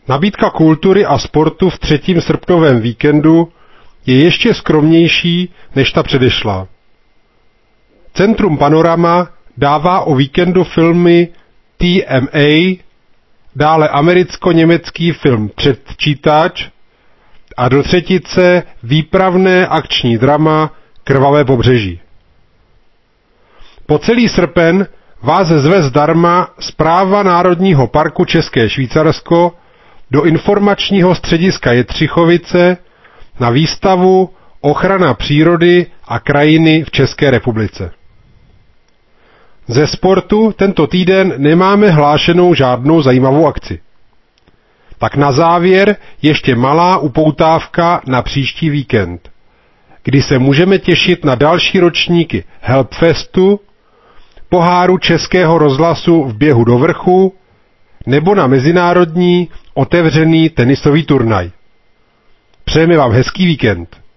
Nabídka kultury a sportu v 3. srpnovém víkendu je ještě skromnější než ta předešlá. Centrum Panorama dává o víkendu filmy TMA, dále americko-německý film Předčítač a do třetice výpravné akční drama Krvavé pobřeží. Po celý srpen vás zve zdarma Správa Národního parku České Švýcarsko do informačního střediska Jetřichovice na výstavu Ochrana přírody a krajiny v České republice. Ze sportu tento týden nemáme hlášenou žádnou zajímavou akci. Tak na závěr ještě malá upoutávka na příští víkend, kdy se můžeme těšit na další ročníky Helpfestu, poháru Českého rozhlasu v běhu do vrchu nebo na mezinárodní otevřený tenisový turnaj. Přejeme vám hezký víkend.